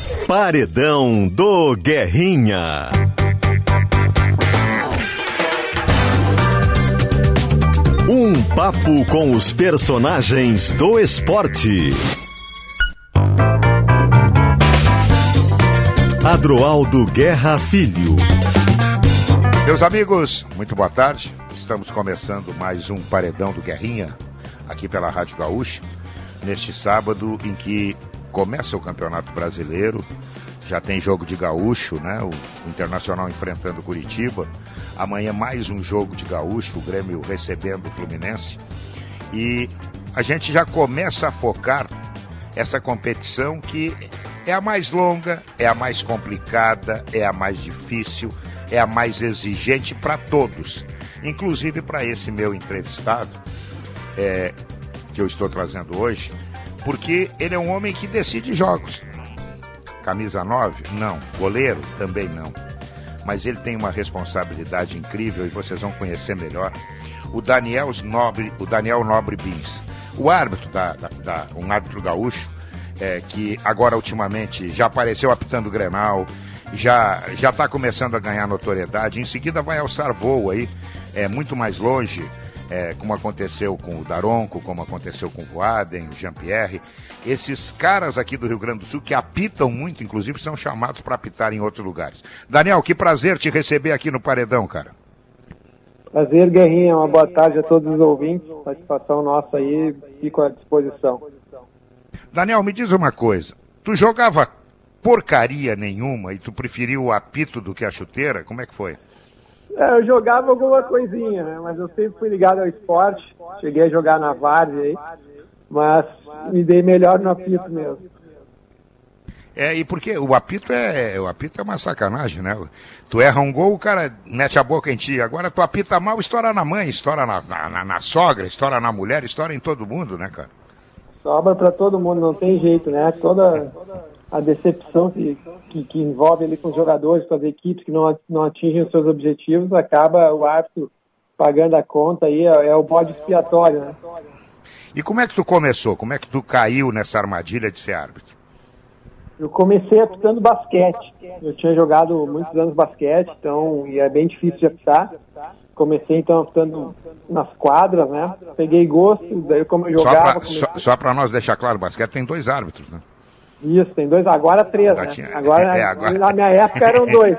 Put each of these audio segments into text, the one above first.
Paredão do Guerrinha. Um papo com os personagens do esporte. Adroaldo Guerra Filho. Meus amigos, muito boa tarde. Estamos começando mais um Paredão do Guerrinha, aqui pela Rádio Gaúcha, neste sábado em que começa o Campeonato Brasileiro. Já tem jogo de gaúcho, né? O Internacional enfrentando o Curitiba. Amanhã mais um jogo de gaúcho, o Grêmio recebendo o Fluminense. E a gente já começa a focar essa competição que é a mais longa, é a mais complicada, é a mais difícil, é a mais exigente para todos. Inclusive para esse meu entrevistado, que eu estou trazendo hoje, porque ele é um homem que decide jogos. Camisa 9? Não. Goleiro? Também não. Mas ele tem uma responsabilidade incrível e vocês vão conhecer melhor. O Daniel Nobre Bins. O árbitro, um árbitro gaúcho, que agora ultimamente já apareceu apitando o Grenal, já está começando a ganhar notoriedade. Em seguida vai alçar voo aí, muito mais longe, como aconteceu com o Daronco, como aconteceu com o Voaden, o Jean-Pierre. Esses caras aqui do Rio Grande do Sul que apitam muito, inclusive, são chamados para apitar em outros lugares. Daniel, que prazer te receber aqui no Paredão, cara. Prazer, Guerrinha. Uma boa tarde a todos os ouvintes. Satisfação nossa aí, fico à disposição. Daniel, me diz uma coisa. Tu jogava porcaria nenhuma e tu preferiu o apito do que a chuteira? Como é que foi? Eu jogava alguma coisinha, né? Mas eu sempre fui ligado ao esporte. Cheguei a jogar na várzea aí, mas me dei melhor no apito mesmo. E porque o apito é uma sacanagem, né? Tu erra um gol, o cara mete a boca em ti. Agora tu apita mal, estoura na mãe, estoura na sogra, estoura na mulher, estoura em todo mundo, né, cara? Sobra pra todo mundo, não tem jeito, né? Toda a decepção que envolve ali com os jogadores, com as equipes que não atingem os seus objetivos, acaba o árbitro pagando a conta aí, é o bode expiatório, né? E como é que tu começou? Como é que tu caiu nessa armadilha de ser árbitro? Eu comecei apitando basquete. Eu tinha jogado muitos anos basquete, então e é bem difícil de apitar. Comecei então apitando nas quadras, né? Peguei gosto, daí como eu jogava... Só para nós deixar claro, o basquete tem 2 árbitros, né? Isso, tem 2, agora 3, né? Agora. Na minha época eram 2.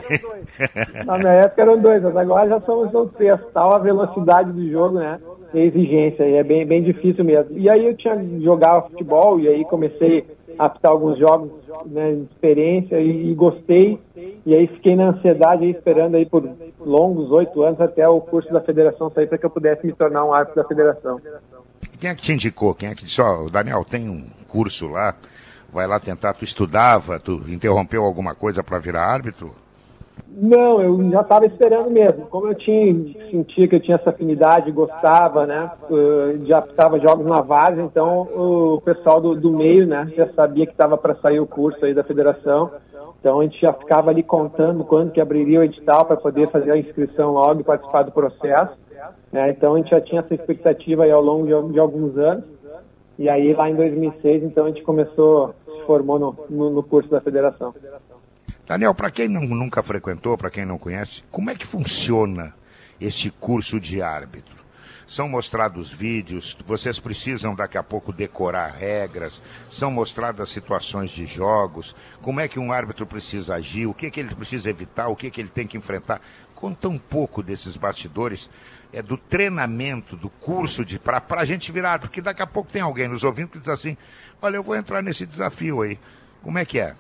Na minha época eram 2, mas agora já são 3. Tal a velocidade do jogo, né? E a exigência, e é bem difícil mesmo. E aí eu jogava futebol, e aí comecei a apitar alguns jogos, né, de experiência, e gostei. E aí fiquei na ansiedade aí, esperando aí por longos 8 anos até o curso da federação sair para que eu pudesse me tornar um árbitro da federação. Quem é que te indicou? Quem é que disse, Daniel, tem um curso lá, vai lá tentar, tu estudava, tu interrompeu alguma coisa para virar árbitro? Não, eu já estava esperando mesmo. Como eu sentia que eu tinha essa afinidade, gostava, né? Já apitar jogos na várzea, então o pessoal do meio, né? Já sabia que estava para sair o curso aí da federação. Então a gente já ficava ali contando quando que abriria o edital para poder fazer a inscrição logo e participar do processo. Né? Então a gente já tinha essa expectativa aí ao longo de alguns anos. E aí lá em 2006, então a gente se formou no curso da federação. Daniel, para quem nunca frequentou, para quem não conhece, como é que funciona este curso de árbitro? São mostrados vídeos, vocês precisam daqui a pouco decorar regras, são mostradas situações de jogos, como é que um árbitro precisa agir, o que ele precisa evitar, o que ele tem que enfrentar. Conta um pouco desses bastidores, do treinamento, do curso para a gente virar árbitro, porque daqui a pouco tem alguém nos ouvindo que diz assim, olha, eu vou entrar nesse desafio aí. Como é que é?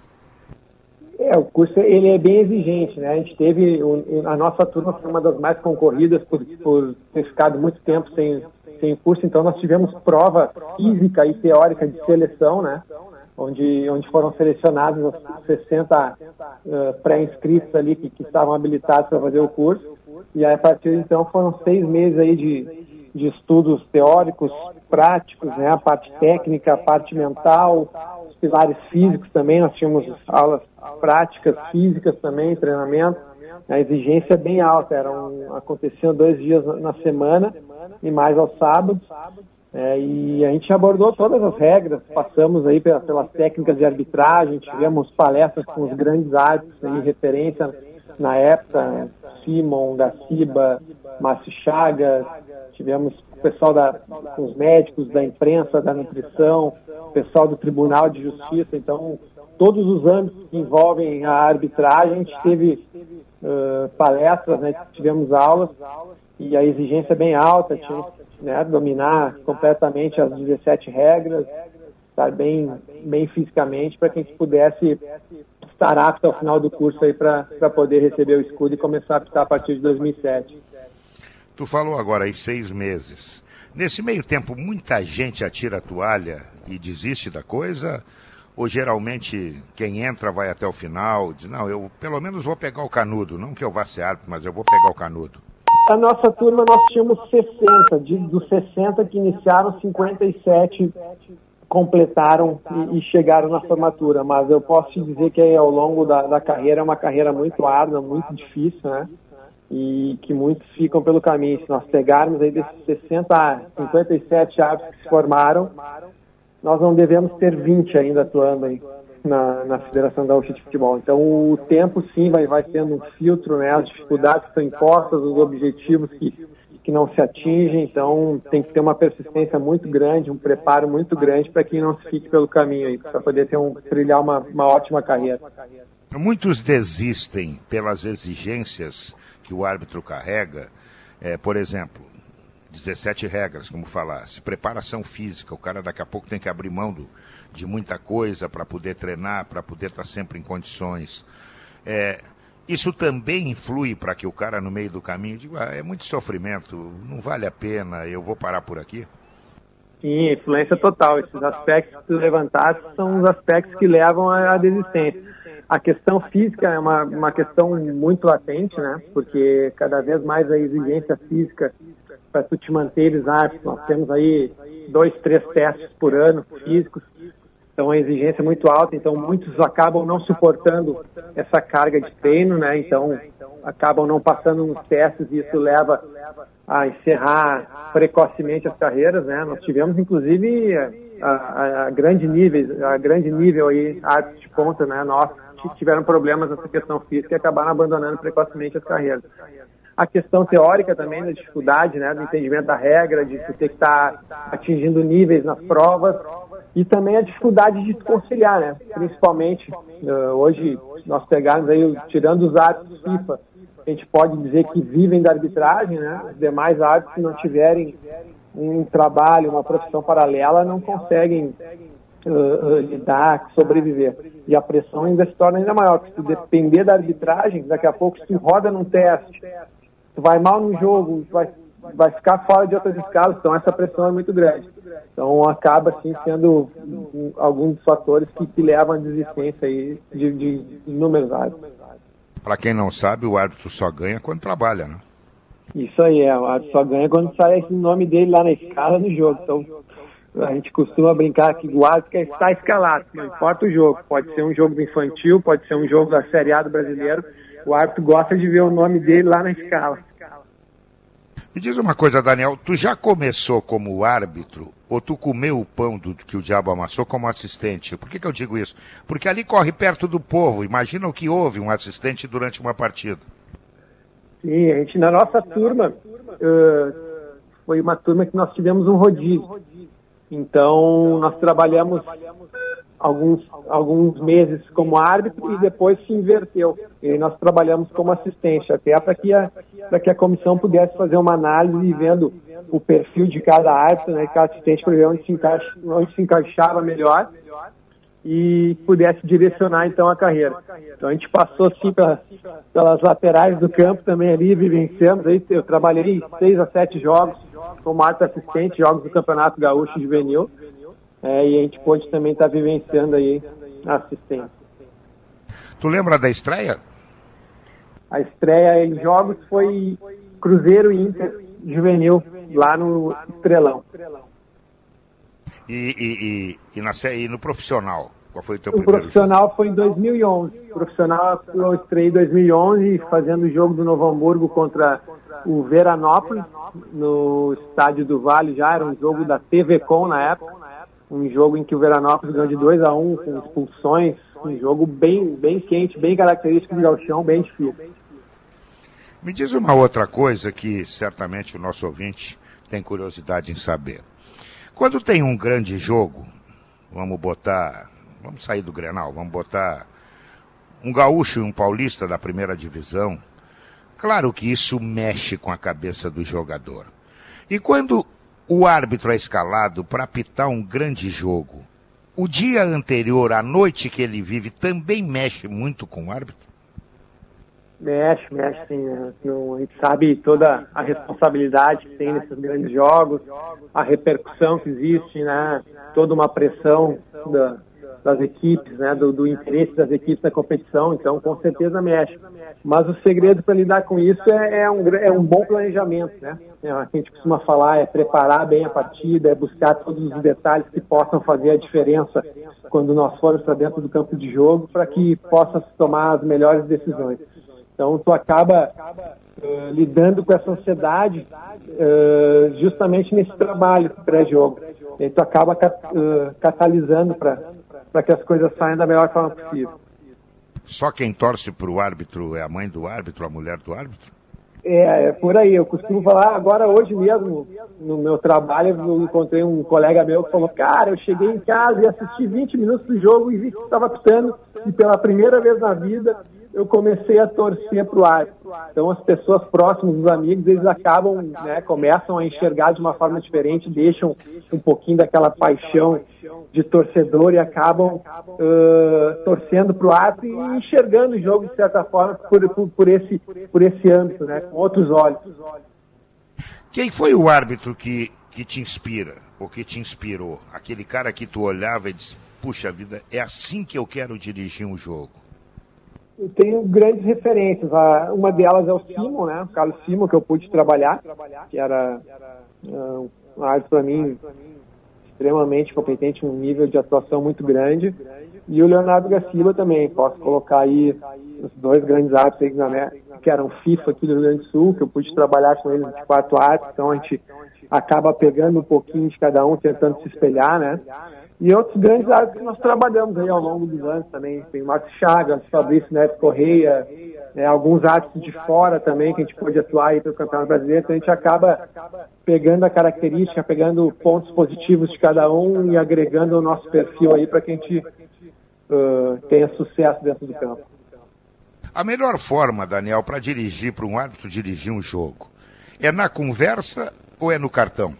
O curso ele é bem exigente, né? A gente teve, a nossa turma foi uma das mais concorridas por ter ficado muito tempo sem curso, então nós tivemos prova física e teórica de seleção, né? Onde foram selecionados os 60 pré-inscritos ali que estavam habilitados para fazer o curso, e aí, a partir de então foram 6 meses aí de estudos teóricos, práticos, né? A parte técnica, a parte mental, os pilares físicos também, nós tínhamos aulas práticas, físicas também, treinamento. A exigência é bem alta, aconteciam 2 dias na semana e mais aos sábados. E a gente abordou todas as regras, passamos aí pelas técnicas de arbitragem, tivemos palestras com os grandes árbitros em referência na época, Simon, Gaciba, Márcio Chagas, tivemos o pessoal com os médicos, da imprensa, da nutrição, o pessoal do Tribunal de Justiça. Então, todos os âmbitos que envolvem a arbitragem, a gente teve palestras, né, tivemos aulas, e a exigência é bem alta, tinha, né, dominar completamente as 17 regras, estar bem fisicamente, para que a gente pudesse estar apto ao final do curso aí para poder receber o escudo e começar a apitar a partir de 2007. Tu falou agora aí 6 meses. Nesse meio tempo, muita gente atira a toalha e desiste da coisa? Ou geralmente quem entra vai até o final, diz, não, eu pelo menos vou pegar o canudo, não que eu vá ser árbitro, mas eu vou pegar o canudo? A nossa turma, nós tínhamos 60, dos 60 que iniciaram, 57 completaram e chegaram na formatura, mas eu posso te dizer que ao longo da carreira é uma carreira muito árdua, muito difícil, né? E que muitos ficam pelo caminho. Se nós pegarmos aí desses 57 árbitros que se formaram, nós não devemos ter 20 ainda atuando aí na Federação Gaúcha de Futebol. Então o tempo sim vai sendo um filtro, né? As dificuldades que são impostas, os objetivos que não se atingem, então tem que ter uma persistência muito grande, um preparo muito grande para que não se fique pelo caminho aí, para poder trilhar uma ótima carreira. Muitos desistem pelas exigências que o árbitro carrega, por exemplo, 17 regras, como falasse, preparação física, o cara daqui a pouco tem que abrir mão de muita coisa para poder treinar, para poder estar sempre em condições. Isso também influi para que o cara no meio do caminho diga, é muito sofrimento, não vale a pena, eu vou parar por aqui? Sim, influência total. Esses aspectos que tu levantaste são os aspectos que levam à desistência. A questão física é uma questão muito latente, né? Porque cada vez mais a exigência física para tu te manteres apto. Nós temos aí 2, 3 testes por ano físicos, então a exigência é muito alta, então muitos acabam não suportando essa carga de treino, né? Então acabam não passando nos testes e isso leva a encerrar precocemente as carreiras, né? Nós tivemos inclusive a grande nível aí, árbitros de ponta, né? Nós tiveram problemas nessa questão física e acabaram abandonando precocemente as carreiras. A questão teórica também, da dificuldade, né, do entendimento da regra, de tu ter que estar atingindo níveis nas provas, e também a dificuldade de conciliar, né? Principalmente, hoje, nós pegarmos aí, tirando os árbitros FIFA, a gente pode dizer que vivem da arbitragem, né? Os demais árbitros, se não tiverem um trabalho, uma profissão paralela, não conseguem lidar, sobreviver. E a pressão ainda se torna ainda maior, porque se tu depender da arbitragem, daqui a pouco, se tu roda num teste, tu vai mal no jogo, vai ficar fora de outras escalas, então essa pressão é muito grande. Então acaba, assim, sendo alguns dos fatores que levam à desistência aí de inúmeros árbitros. Para quem não sabe, o árbitro só ganha quando trabalha, né? Isso aí, o árbitro só ganha quando sai o nome dele lá na escala no jogo. Então a gente costuma brincar que o árbitro quer estar escalado, não importa o jogo. Pode ser um jogo do infantil, pode ser um jogo da Série A do brasileiro. O árbitro gosta de ver o nome dele lá na escala. Me diz uma coisa, Daniel, tu já começou como árbitro ou tu comeu o pão que o diabo amassou como assistente? Por que eu digo isso? Porque ali corre perto do povo. Imagina o que houve um assistente durante uma partida. Sim, a gente, na nossa turma, foi uma turma que nós tivemos um rodízio. Então, nós trabalhamos alguns meses como árbitro e depois se inverteu. E nós trabalhamos como assistente, até para que a comissão pudesse fazer uma análise vendo o perfil de cada árbitro, né, cada assistente, para ver onde se encaixava melhor e pudesse direcionar então a carreira. Então a gente passou assim pelas laterais do campo também ali, vivenciamos. Aí eu trabalhei 6 a 7 jogos como árbitro assistente, jogos do Campeonato Gaúcho Juvenil. E a gente pôde também estar vivenciando aí a assistência. Tu lembra da estreia? A estreia em jogos foi Cruzeiro e Inter Juvenil, lá no Estrelão. E no profissional? Qual foi o teu O primeiro profissional jogo? foi em 2011. O profissional eu estreiei em 2011 fazendo o jogo do Novo Hamburgo contra o Veranópolis, no estádio do Vale já, era um jogo da TV Com na época, um jogo em que o Veranópolis ganhou de 2-1 com expulsões, um jogo bem quente, bem característico do gauchão, bem difícil. Me diz uma outra coisa que certamente o nosso ouvinte tem curiosidade em saber. Quando tem um grande jogo, vamos sair do Grenal, vamos botar um gaúcho e um paulista da primeira divisão, claro que isso mexe com a cabeça do jogador. E quando o árbitro é escalado para apitar um grande jogo, o dia anterior, a noite que ele vive, também mexe muito com o árbitro? Mexe sim, né? A gente sabe toda a responsabilidade que tem nesses grandes jogos, a repercussão que existe, né? Toda uma pressão das equipes, né? Do interesse das equipes na competição, então com certeza mexe. Mas o segredo para lidar com isso é um bom planejamento, né? A gente costuma falar, é preparar bem a partida, é buscar todos os detalhes que possam fazer a diferença quando nós formos para dentro do campo de jogo, para que possa se tomar as melhores decisões. Então, tu acaba lidando com essa ansiedade justamente nesse trabalho pré-jogo. E tu acaba catalisando para que as coisas saiam da melhor forma possível. Só quem torce para o árbitro é a mãe do árbitro, a mulher do árbitro? É por aí. Eu costumo falar, agora hoje mesmo, no meu trabalho, eu encontrei um colega meu que falou, cara, eu cheguei em casa e assisti 20 minutos do jogo e vi que estava apitando, e pela primeira vez na vida eu comecei a torcer para o árbitro. Então as pessoas próximas, os amigos, eles acabam, né, começam a enxergar de uma forma diferente, deixam um pouquinho daquela paixão de torcedor e acabam torcendo para o árbitro e enxergando o jogo de certa forma por esse âmbito, né, com outros olhos. Quem foi o árbitro que te inspira, ou que te inspirou? Aquele cara que tu olhava e disse, puxa vida, é assim que eu quero dirigir um jogo. Eu tenho grandes referências. Uma delas é o Simon, né? O Carlos Simon, que eu pude trabalhar, que era um árbitro para mim extremamente competente, um nível de atuação muito grande. E o Leonardo Gaciba também. Posso colocar aí os dois grandes árbitros que eram FIFA aqui do Rio Grande do Sul, que eu pude trabalhar com eles de 4 árbitros. Então a gente acaba pegando um pouquinho de cada um, tentando se espelhar, né? E outros grandes árbitros que nós trabalhamos aí ao longo dos anos também. Tem o Marcos Chagas, Fabrício Neto Correia, alguns árbitros de fora também que a gente pode atuar aí pelo Campeonato Brasileiro. Então a gente acaba pegando a característica, pegando pontos positivos de cada um e agregando o nosso perfil aí para que a gente tenha sucesso dentro do campo. A melhor forma, Daniel, para um árbitro dirigir um jogo, é na conversa ou é no cartão?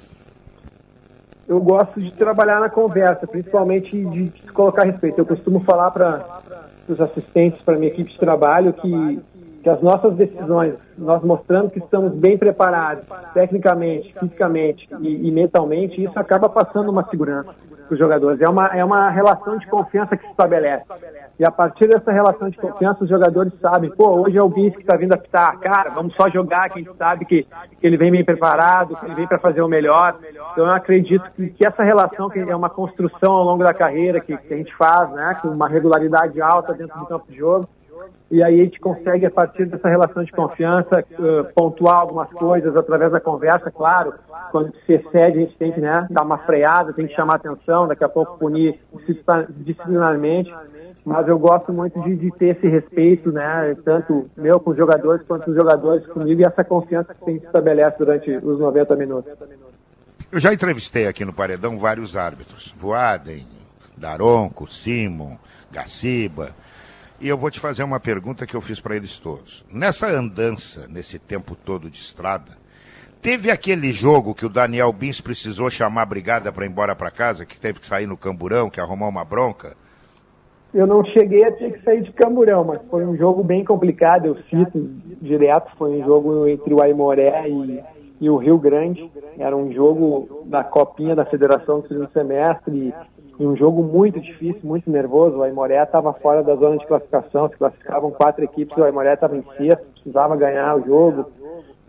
Eu gosto de trabalhar na conversa, principalmente de colocar respeito. Eu costumo falar para os assistentes, para a minha equipe de trabalho, que as nossas decisões, nós mostrando que estamos bem preparados, tecnicamente, fisicamente e mentalmente, isso acaba passando uma segurança para os jogadores. É uma relação de confiança que se estabelece. E a partir dessa relação de confiança, os jogadores sabem, hoje é o Bis que está vindo apitar, cara, vamos só jogar, que a gente sabe que ele vem bem preparado, que ele vem para fazer o melhor. Então eu acredito que essa relação, que é uma construção ao longo da carreira, que a gente faz, né, com uma regularidade alta dentro do campo de jogo, e aí a gente consegue, a partir dessa relação de confiança, pontuar algumas coisas através da conversa, claro. Quando se excede, a gente tem que, né, dar uma freada, tem que chamar atenção, daqui a pouco punir disciplinarmente. Mas eu gosto muito de ter esse respeito, né, tanto meu com os jogadores, quanto os jogadores comigo, e essa confiança que se estabelece durante os 90 minutos. Eu já entrevistei aqui no Paredão vários árbitros, Voaden, Daronco, Simon, Gaciba, e eu vou te fazer uma pergunta que eu fiz para eles todos. Nessa andança, nesse tempo todo de estrada, teve aquele jogo que o Daniel Bins precisou chamar a brigada para ir embora para casa, que teve que sair no camburão, que arrumou uma bronca? Eu não cheguei a ter que sair de camburão, mas foi um jogo bem complicado, eu cito direto, foi um jogo entre o Aimoré e o Rio Grande. Era um jogo da Copinha da Federação do segundo semestre e um jogo muito difícil, muito nervoso. O Aimoré estava fora da zona de classificação, se classificavam 4 equipes, o Aimoré estava em sexto, precisava ganhar o jogo.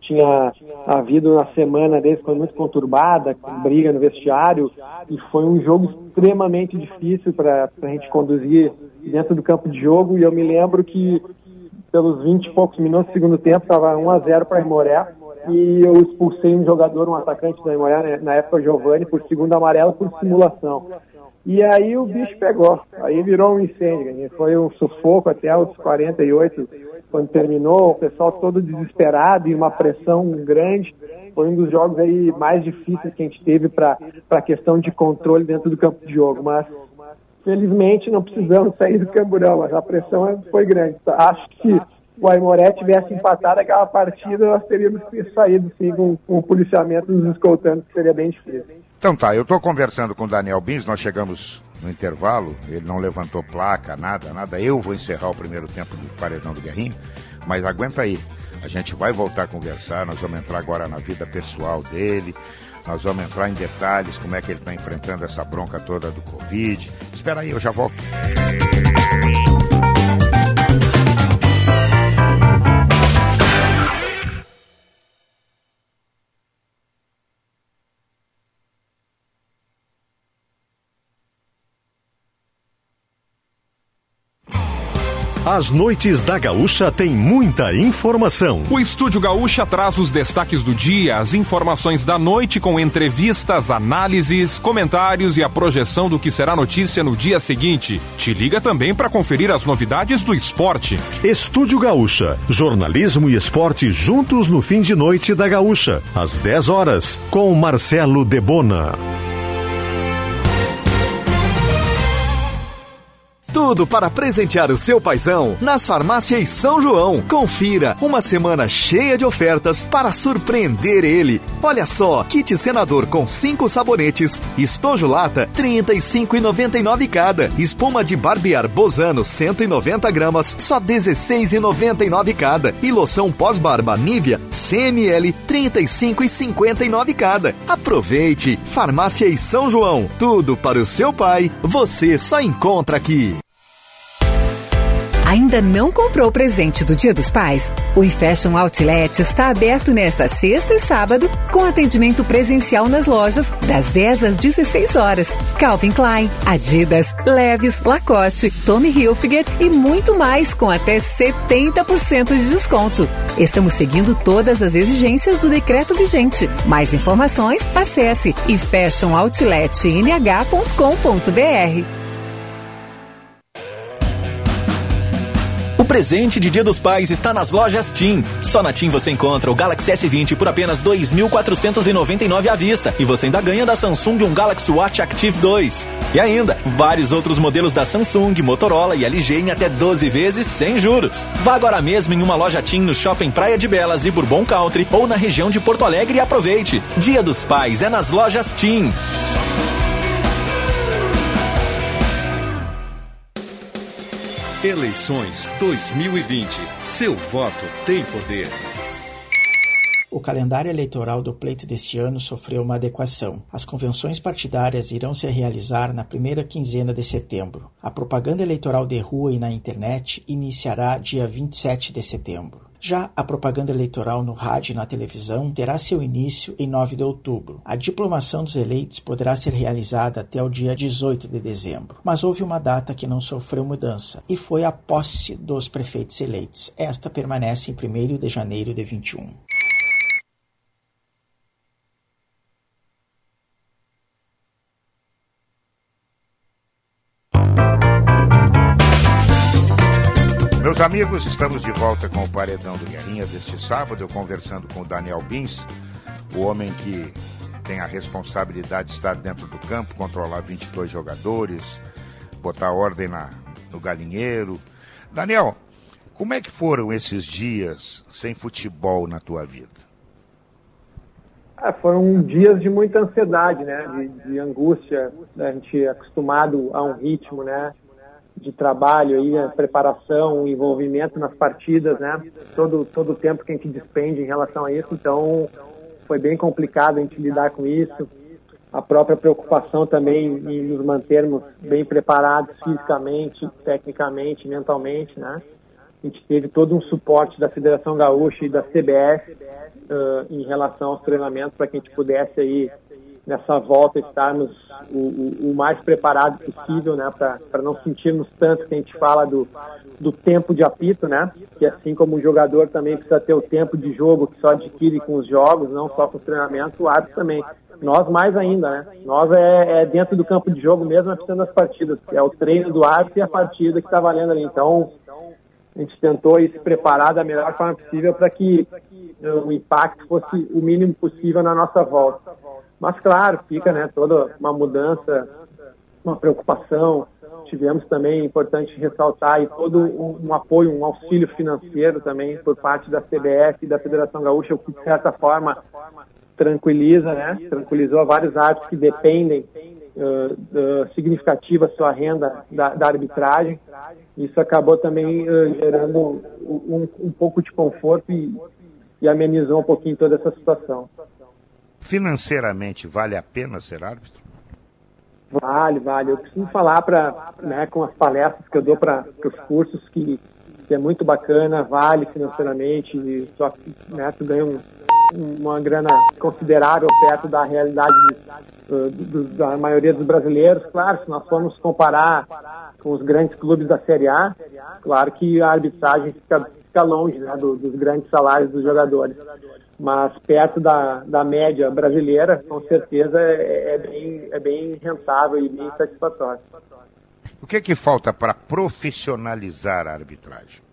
tinha havido na semana deles, foi muito conturbada, com briga no vestiário, e foi um jogo extremamente difícil para a gente conduzir dentro do campo de jogo, e eu me lembro que pelos 20 e poucos minutos do segundo tempo estava 1-0 para a Aimoré, e eu expulsei um jogador, um atacante da Aimoré, na época o Giovanni, por segundo amarelo por simulação. E aí o bicho pegou, aí virou um incêndio, foi um sufoco até os 48, quando terminou, o pessoal todo desesperado e uma pressão grande. Foi um dos jogos aí mais difíceis que a gente teve para a questão de controle dentro do campo de jogo, mas felizmente não precisamos sair do camburão, mas a pressão foi grande. Acho que se o Aimoré tivesse empatado aquela partida, nós teríamos saído sim, com o policiamento nos escoltando, que seria bem difícil. Então tá, eu estou conversando com o Daniel Bins, nós chegamos no intervalo, ele não levantou placa, nada, eu vou encerrar o primeiro tempo do Paredão do Guerrinha, mas aguenta aí, a gente vai voltar a conversar, nós vamos entrar agora na vida pessoal dele, nós vamos entrar em detalhes, como é que ele está enfrentando essa bronca toda do Covid. Espera aí, eu já volto. As noites da Gaúcha têm muita informação. O Estúdio Gaúcha traz os destaques do dia, as informações da noite com entrevistas, análises, comentários e a projeção do que será notícia no dia seguinte. Te liga também para conferir as novidades do esporte. Estúdio Gaúcha, jornalismo e esporte juntos no fim de noite da Gaúcha, às 10 horas, com Marcelo Debona. Tudo para presentear o seu paizão nas farmácias São João. Confira uma semana cheia de ofertas para surpreender ele. Olha só, kit senador com 5 sabonetes, estojo lata, R$ 35,99 cada. Espuma de barbear Bozano, 190 gramas, só R$ 16,99 cada. E loção pós-barba Nivea, 100 ml, R$ 35,59 cada. Aproveite! Farmácias São João. Tudo para o seu pai, você só encontra aqui. Ainda não comprou o presente do Dia dos Pais? O iFashion Outlet está aberto nesta sexta e sábado, com atendimento presencial nas lojas, das 10 às 16 horas. Calvin Klein, Adidas, Levi's, Lacoste, Tommy Hilfiger e muito mais, com até 70% de desconto. Estamos seguindo todas as exigências do decreto vigente. Mais informações, acesse ifashionoutletnh.com.br. O presente de Dia dos Pais está nas lojas TIM. Só na TIM você encontra o Galaxy S20 por apenas R$ 2.499 à vista. E você ainda ganha da Samsung um Galaxy Watch Active 2. E ainda, vários outros modelos da Samsung, Motorola e LG em até 12 vezes sem juros. Vá agora mesmo em uma loja TIM no Shopping Praia de Belas e Bourbon Country ou na região de Porto Alegre e aproveite. Dia dos Pais é nas lojas TIM. Eleições 2020. Seu voto tem poder. O calendário eleitoral do pleito deste ano sofreu uma adequação. As convenções partidárias irão se realizar na primeira quinzena de setembro. A propaganda eleitoral de rua e na internet iniciará dia 27 de setembro. Já a propaganda eleitoral no rádio e na televisão terá seu início em 9 de outubro. A diplomação dos eleitos poderá ser realizada até o dia 18 de dezembro. Mas houve uma data que não sofreu mudança, e foi a posse dos prefeitos eleitos. Esta permanece em 1º de janeiro de 21. Meus amigos, estamos de volta com o Paredão do Guerrinha deste sábado, eu conversando com o Daniel Bins, o homem que tem a responsabilidade de estar dentro do campo, controlar 22 jogadores, botar ordem no galinheiro. Daniel, como é que foram esses dias sem futebol na tua vida? Foram dias de muita ansiedade, né? De angústia, né? A gente é acostumado a um ritmo, né? De trabalho aí, a preparação, o envolvimento nas partidas, né? Todo o tempo que a gente despende em relação a isso, então foi bem complicado a gente lidar com isso. A própria preocupação também em nos mantermos bem preparados fisicamente, tecnicamente, mentalmente, né? A gente teve todo um suporte da Federação Gaúcha e da CBF em relação aos treinamentos, para que a gente pudesse aí, nessa volta, estarmos o mais preparado possível, né, para não sentirmos tanto que a gente fala do tempo de apito, né, que assim como o jogador também precisa ter o tempo de jogo que só adquire com os jogos, não só com os treinamentos, o árbitro também. Nós mais ainda, né, nós é dentro do campo de jogo mesmo, apiando as partidas, é o treino do árbitro e a partida que está valendo ali. Então, a gente tentou se preparar da melhor forma possível para que o impacto fosse o mínimo possível na nossa volta. Mas, claro, fica, né, toda uma mudança, uma preocupação. Tivemos também, é importante ressaltar, e todo um apoio, um auxílio financeiro também por parte da CBF e da Federação Gaúcha, o que, de certa forma, tranquiliza, né? Tranquilizou vários árbitros que dependem significativa sua renda da arbitragem. Isso acabou também gerando um pouco de conforto e amenizou um pouquinho toda essa situação. Financeiramente, vale a pena ser árbitro? Vale. Eu costumo falar com as palestras que eu dou para os cursos que é muito bacana, vale financeiramente, só que, né, tu ganha uma grana considerável perto da realidade da maioria dos brasileiros. Claro, se nós formos comparar com os grandes clubes da Série A, claro que a arbitragem fica longe, né, dos grandes salários dos jogadores. Mas perto da média brasileira, com certeza é bem rentável e bem satisfatório. O que falta para profissionalizar a arbitragem?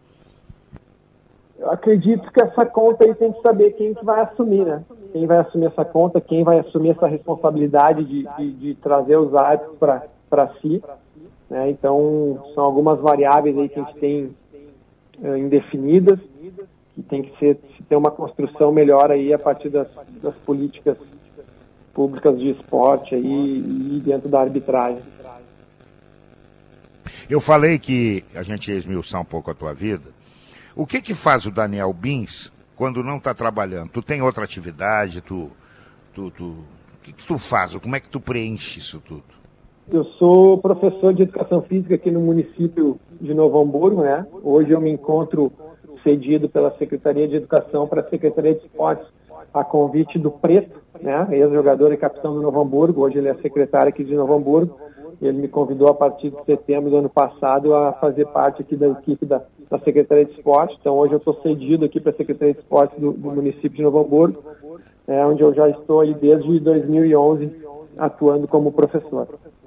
Eu acredito que essa conta aí tem que saber quem que vai assumir, né? Quem vai assumir essa conta, quem vai assumir essa responsabilidade de trazer os árbitros para si, né? Então, são algumas variáveis aí que a gente tem indefinidas, que tem que ter uma construção melhor aí a partir das políticas públicas de esporte aí e dentro da arbitragem. Eu falei que a gente ia esmiuçar um pouco a tua vida. O que faz o Daniel Bins quando não está trabalhando? Tu tem outra atividade? O que tu faz? Como é que tu preenche isso tudo? Eu sou professor de Educação Física aqui no município de Novo Hamburgo, né? Hoje eu me encontro cedido pela Secretaria de Educação para a Secretaria de Esportes a convite do Preto, né? Ex-jogador e capitão do Novo Hamburgo. Hoje ele é secretário aqui de Novo Hamburgo. Ele me convidou a partir de setembro do ano passado a fazer parte aqui da equipe da Secretaria de Esporte. Então hoje eu estou cedido aqui para a Secretaria de Esporte do município de Novo Hamburgo, onde eu já estou aí desde 2011 atuando como professor.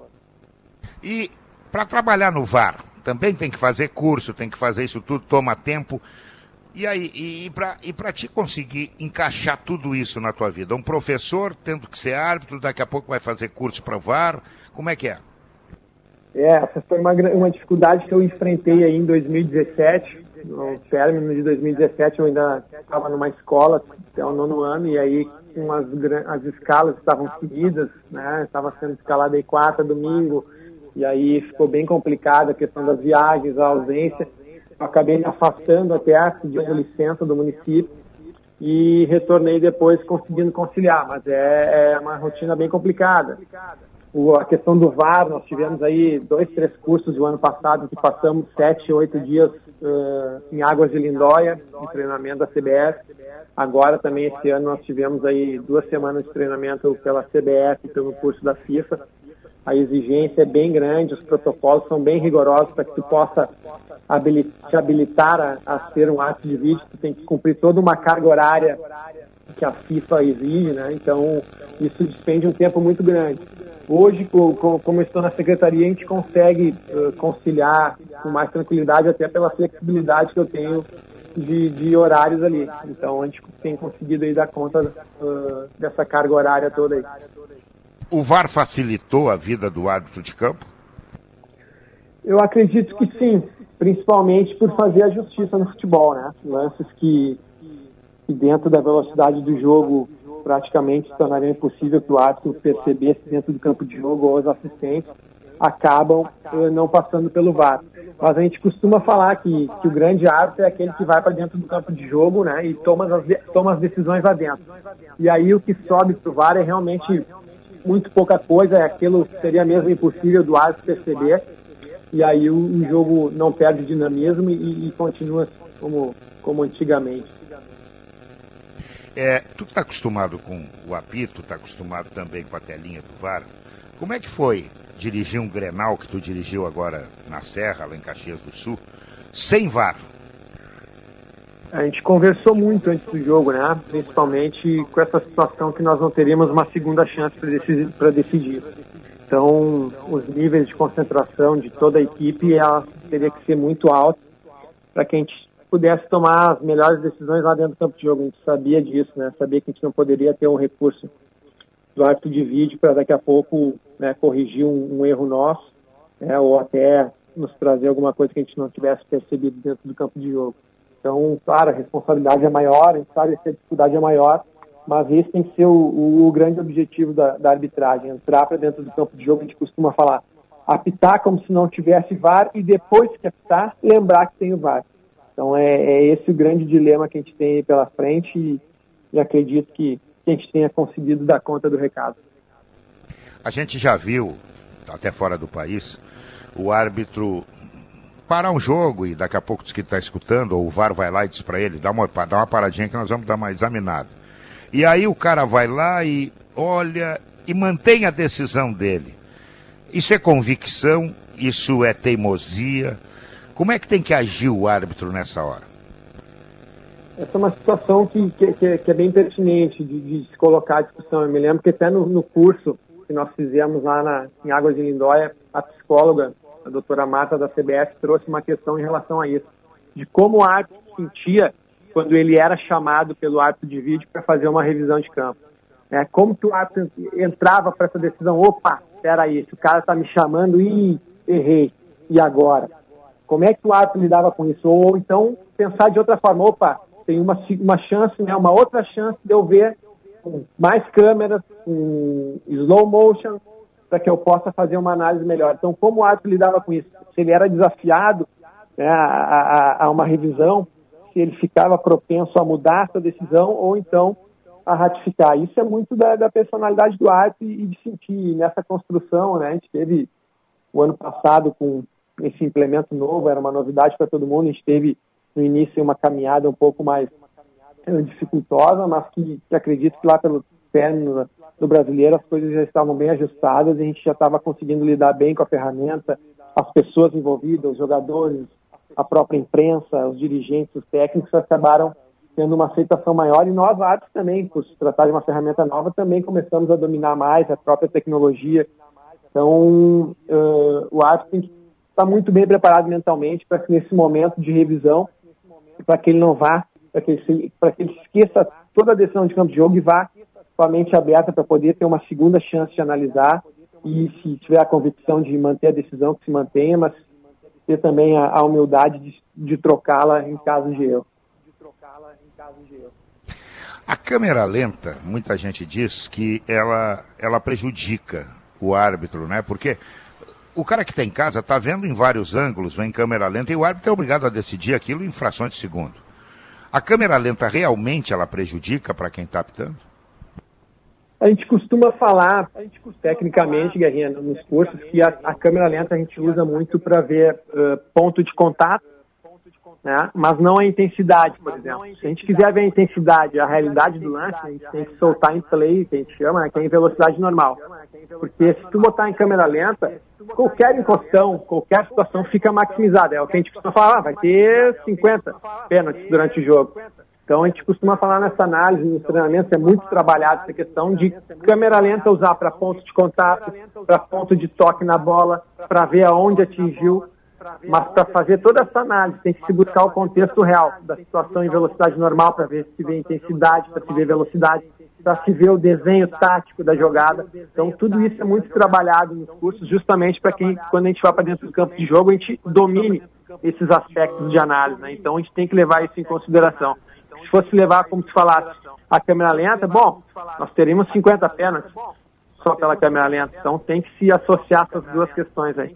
E para trabalhar no VAR, também tem que fazer curso, tem que fazer isso tudo, toma tempo. E aí, para te conseguir encaixar tudo isso na tua vida? Um professor tendo que ser árbitro, daqui a pouco vai fazer curso para VAR, como é que é? Essa foi uma dificuldade que eu enfrentei aí em 2017. No término de 2017 eu ainda estava numa escola até o 9º ano, e aí as escalas estavam seguidas, né? Estava sendo escalada aí quarta, domingo, e aí ficou bem complicada a questão das viagens, a ausência. Eu acabei me afastando até pedindo licença do município e retornei depois conseguindo conciliar, mas é uma rotina bem complicada. A questão do VAR, nós tivemos aí 2, 3 cursos do ano passado que passamos 7, 8 dias em Águas de Lindóia, em treinamento da CBF. Agora também esse ano nós tivemos aí 2 semanas de treinamento pela CBF e pelo curso da FIFA. A exigência é bem grande, os protocolos são bem rigorosos para que tu possa te habilitar a ser um árbitro de vídeo. Tu tem que cumprir toda uma carga horária que a FIFA exige, né? Então isso despende um tempo muito grande. Hoje, como eu estou na secretaria, a gente consegue conciliar com mais tranquilidade, até pela flexibilidade que eu tenho de horários ali. Então, a gente tem conseguido aí dar conta dessa carga horária toda aí. O VAR facilitou a vida do árbitro de campo? Eu acredito que sim, principalmente por fazer a justiça no futebol, né? Lances que dentro da velocidade do jogo praticamente se tornaria impossível que o árbitro percebesse dentro do campo de jogo, ou os assistentes acabam não passando pelo VAR. Mas a gente costuma falar que o grande árbitro é aquele que vai para dentro do campo de jogo, né, e toma as decisões lá dentro. E aí o que sobe para o VAR é realmente muito pouca coisa, é aquilo que seria mesmo impossível do árbitro perceber. e aí o jogo não perde dinamismo e continua como antigamente. Tu está acostumado com o apito, está acostumado também com a telinha do VAR. Como é que foi dirigir um Grenal que tu dirigiu agora na Serra, lá em Caxias do Sul, sem VAR? A gente conversou muito antes do jogo, né? Principalmente com essa situação que nós não teríamos uma segunda chance para decidir. Então, os níveis de concentração de toda a equipe teria que ser muito alto para que a gente pudesse tomar as melhores decisões lá dentro do campo de jogo. A gente sabia disso, né? Sabia que a gente não poderia ter um recurso do árbitro de vídeo para daqui a pouco, né, corrigir um erro nosso, né, ou até nos trazer alguma coisa que a gente não tivesse percebido dentro do campo de jogo. Então, claro, a responsabilidade é maior, a gente sabe que a dificuldade é maior, mas esse tem que ser o grande objetivo da arbitragem, entrar para dentro do campo de jogo. A gente costuma falar, apitar como se não tivesse VAR e depois que apitar, lembrar que tem o VAR. Então é esse o grande dilema que a gente tem aí pela frente e acredito que a gente tenha conseguido dar conta do recado. A gente já viu, até fora do país, o árbitro parar um jogo e daqui a pouco diz que está escutando, ou o VAR vai lá e diz para ele, dá uma paradinha que nós vamos dar uma examinada. E aí o cara vai lá e olha e mantém a decisão dele. Isso é convicção, isso é teimosia. Como é que tem que agir o árbitro nessa hora? Essa é uma situação que é bem pertinente de se colocar à discussão. Eu me lembro que até no curso que nós fizemos lá em Águas de Lindóia, a psicóloga, a doutora Marta da CBF, trouxe uma questão em relação a isso, de como o árbitro se sentia quando ele era chamado pelo árbitro de vídeo para fazer uma revisão de campo. Como que o árbitro entrava para essa decisão, opa, peraí, se o cara está me chamando, errei, e agora? Como é que o árbitro lidava com isso? Ou então pensar de outra forma, opa, tem uma chance, né, uma outra chance de eu ver com mais câmeras, com slow motion, para que eu possa fazer uma análise melhor. Então, como o árbitro lidava com isso? Se ele era desafiado, né, a uma revisão, se ele ficava propenso a mudar essa decisão ou então a ratificar. Isso é muito da personalidade do árbitro e de sentir nessa construção, né? A gente teve o ano passado com esse implemento novo, era uma novidade para todo mundo, a gente teve no início uma caminhada um pouco mais dificultosa, mas que acredito que lá pelo término do brasileiro as coisas já estavam bem ajustadas e a gente já estava conseguindo lidar bem com a ferramenta, as pessoas envolvidas, os jogadores, a própria imprensa, os dirigentes, os técnicos acabaram tendo uma aceitação maior e nós, árbitros também, por se tratar de uma ferramenta nova, também começamos a dominar mais a própria tecnologia. Então, o árbitro tem que estar muito bem preparado mentalmente para que nesse momento de revisão, para que ele não vá, para que ele esqueça toda a decisão de campo de jogo e vá com a mente aberta para poder ter uma segunda chance de analisar e, se tiver a convicção de manter a decisão, que se mantenha, mas ter também a humildade de trocá-la em caso de erro. A câmera lenta, muita gente diz que ela prejudica o árbitro, né? Porque o cara que está em casa está vendo em vários ângulos, vem em câmera lenta, e o árbitro é obrigado a decidir aquilo em frações de segundo. A câmera lenta realmente ela prejudica para quem está apitando? A gente costuma falar, tecnicamente, Guerrinha, nos cursos, que a câmera lenta a gente usa muito para ver ponto de contato, né? Mas não a intensidade, por exemplo. Se a gente quiser ver a intensidade, a realidade do lance, a gente tem que soltar em play, que a gente chama, né, que é em velocidade normal. Porque se tu botar em câmera lenta, qualquer encostão, qualquer situação fica maximizada. É o que a gente costuma falar, vai ter 50 pênaltis durante o jogo. Então a gente costuma falar nessa análise, nos treinamentos, é muito trabalhado essa questão de câmera lenta usar para ponto de contato, para ponto de toque na bola, para ver aonde atingiu. Mas para fazer toda essa análise tem que se buscar o contexto real da situação em velocidade normal, para ver se vê intensidade, para se ver velocidade, para se ver o desenho tático da jogada. Então tudo isso é muito trabalhado nos cursos, justamente para que quando a gente vai para dentro do campo de jogo a gente domine esses aspectos de análise, né? Então a gente tem que levar isso em consideração. Se fosse levar, como se falasse, a câmera lenta, bom, nós teríamos 50 pênaltis só pela câmera lenta. Então tem que se associar essas duas questões aí.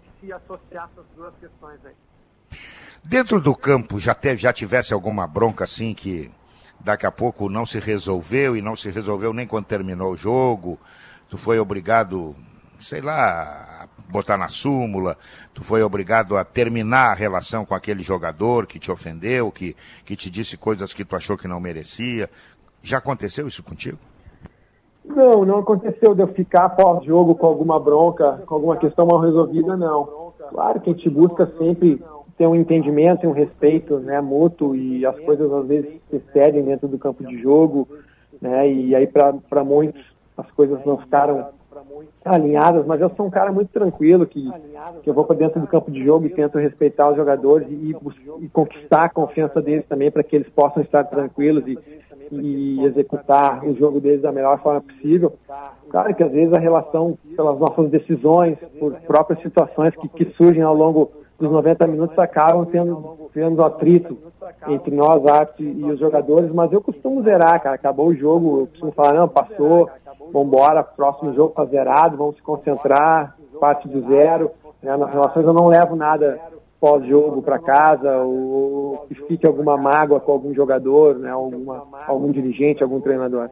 Dentro do campo já tivesse alguma bronca assim que daqui a pouco não se resolveu e não se resolveu nem quando terminou o jogo, tu foi obrigado, sei lá, botar na súmula, tu foi obrigado a terminar a relação com aquele jogador que te ofendeu, que te disse coisas que tu achou que não merecia. Já aconteceu isso contigo? Não aconteceu de eu ficar pós-jogo com alguma bronca, com alguma questão mal resolvida, não. Claro que a gente busca sempre ter um entendimento e um respeito, né, mútuo, e as coisas às vezes se cedem dentro do campo de jogo, né, e aí para muitos as coisas não ficaram alinhadas, mas eu sou um cara muito tranquilo, que eu vou para dentro do campo de jogo e tento respeitar os jogadores e conquistar a confiança deles também, para que eles possam estar tranquilos e executar o jogo deles da melhor forma possível. Claro que às vezes a relação, pelas nossas decisões, por próprias situações que surgem ao longo dos 90 minutos, acabam tendo atrito entre nós, arte e os jogadores, mas eu costumo zerar, cara. Acabou o jogo, eu costumo falar, não, passou, vambora, próximo jogo tá zerado, vamos se concentrar, parte do zero, né? Nas relações eu não levo nada pós-jogo para casa, ou que fique alguma mágoa com algum jogador, né? Algum dirigente, algum treinador.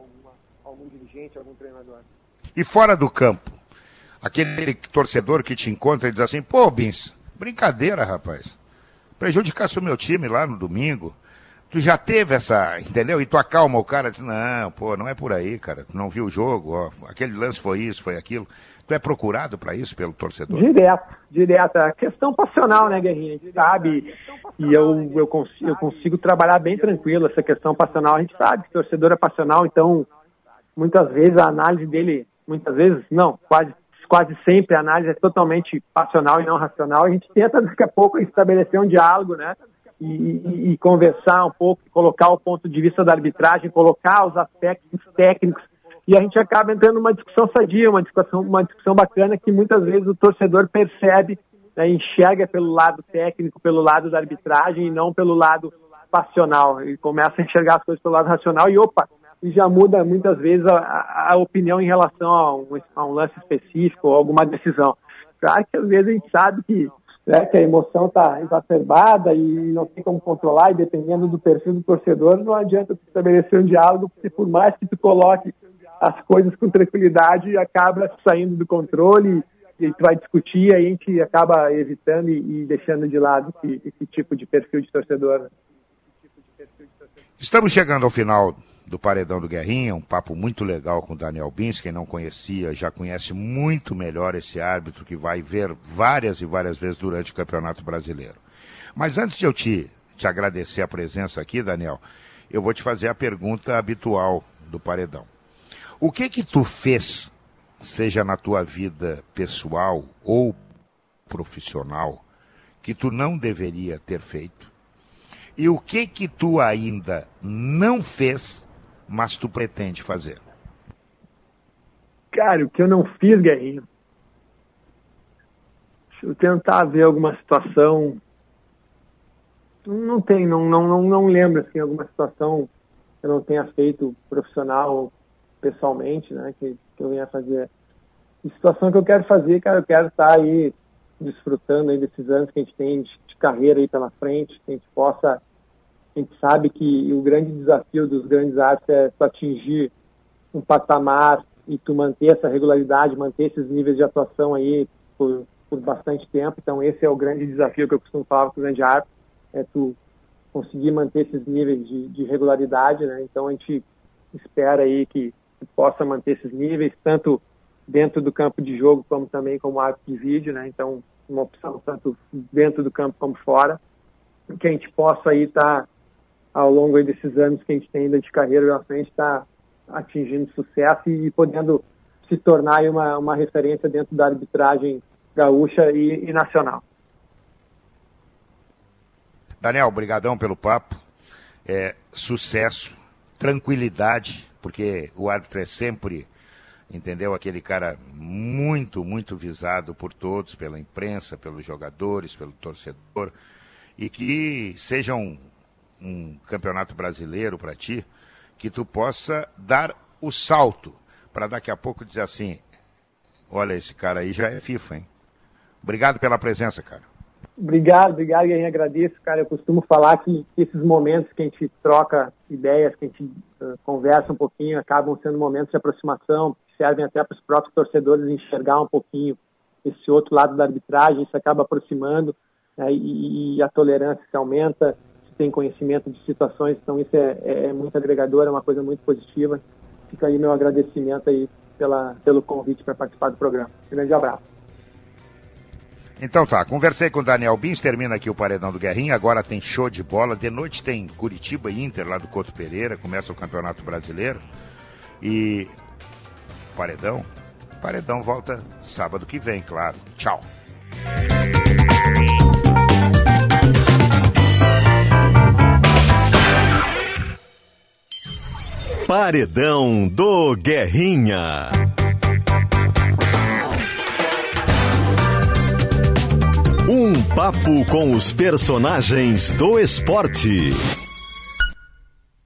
E fora do campo, aquele torcedor que te encontra e diz assim, pô, Bins, brincadeira, rapaz, prejudicasse o meu time lá no domingo. Tu já teve essa, entendeu? E tu acalma o cara, diz, não, pô, não é por aí, cara, tu não viu o jogo, ó, aquele lance foi isso, foi aquilo. Tu é procurado para isso pelo torcedor? Direto. A questão passional, né, Guerrinha? A gente sabe, e eu consigo trabalhar bem tranquilo essa questão passional. A gente sabe que o torcedor é passional, então muitas vezes a análise dele, quase sempre a análise é totalmente passional e não racional. A gente tenta daqui a pouco estabelecer um diálogo, né? E conversar um pouco, colocar o ponto de vista da arbitragem, colocar os aspectos técnicos, e a gente acaba entrando numa discussão sadia, uma discussão bacana, que muitas vezes o torcedor percebe, né, enxerga pelo lado técnico, pelo lado da arbitragem e não pelo lado passional, e começa a enxergar as coisas pelo lado racional e já muda muitas vezes a opinião em relação a um lance específico ou alguma decisão. Claro que às vezes a gente sabe que a emoção está exacerbada e não tem como controlar, e dependendo do perfil do torcedor, não adianta tu estabelecer um diálogo, porque por mais que tu coloque as coisas com tranquilidade, acaba saindo do controle e tu vai discutir, aí a gente acaba evitando e deixando de lado esse tipo de perfil de torcedor. Estamos chegando ao final do Paredão do Guerrinha, um papo muito legal com o Daniel Bins. Quem não conhecia já conhece muito melhor esse árbitro que vai ver várias e várias vezes durante o Campeonato Brasileiro. Mas antes de eu te agradecer a presença aqui, Daniel, eu vou te fazer a pergunta habitual do Paredão. O que tu fez, seja na tua vida pessoal ou profissional, que tu não deveria ter feito? E o que tu ainda não fez, mas tu pretende fazer? Cara, o que eu não fiz, Guerrinho, se eu tentar ver alguma situação, não lembro, assim, alguma situação que eu não tenha feito profissional, pessoalmente, né, que eu venha fazer. A situação que eu quero fazer, cara, eu quero estar aí desfrutando aí desses anos que a gente tem de carreira aí pela frente, que a gente sabe que o grande desafio dos grandes árbitros é tu atingir um patamar e tu manter essa regularidade, manter esses níveis de atuação aí por bastante tempo. Então esse é o grande desafio que eu costumo falar com o grande árbitro, é tu conseguir manter esses níveis de regularidade, né? Então a gente espera aí que possa manter esses níveis, tanto dentro do campo de jogo como também como árbitro de vídeo, né? Então uma opção tanto dentro do campo como fora, que a gente possa aí estar ao longo aí desses anos que a gente tem ainda de carreira na frente, está atingindo sucesso e podendo se tornar aí uma referência dentro da arbitragem gaúcha e nacional. Daniel, brigadão pelo papo, sucesso, tranquilidade, porque o árbitro é sempre, entendeu, aquele cara muito, muito visado por todos, pela imprensa, pelos jogadores, pelo torcedor, e que seja um campeonato brasileiro para ti, que tu possa dar o salto para daqui a pouco dizer assim, olha, esse cara aí já é FIFA, hein? Obrigado pela presença, cara. Obrigado, Guerrinha, agradeço, cara. Eu costumo falar que esses momentos que a gente troca ideias, que a gente conversa um pouquinho, acabam sendo momentos de aproximação, que servem até para os próprios torcedores enxergar um pouquinho esse outro lado da arbitragem, isso acaba aproximando, né, e a tolerância se aumenta, se tem conhecimento de situações, então isso é muito agregador, é uma coisa muito positiva. Fica aí meu agradecimento aí pelo convite para participar do programa. Um grande abraço. Então tá, conversei com o Daniel Bins, termina aqui o Paredão do Guerrinha, agora tem show de bola, de noite tem Curitiba e Inter lá do Couto Pereira, começa o Campeonato Brasileiro e Paredão volta sábado que vem, claro. Tchau. Paredão do Guerrinha. Um papo com os personagens do esporte.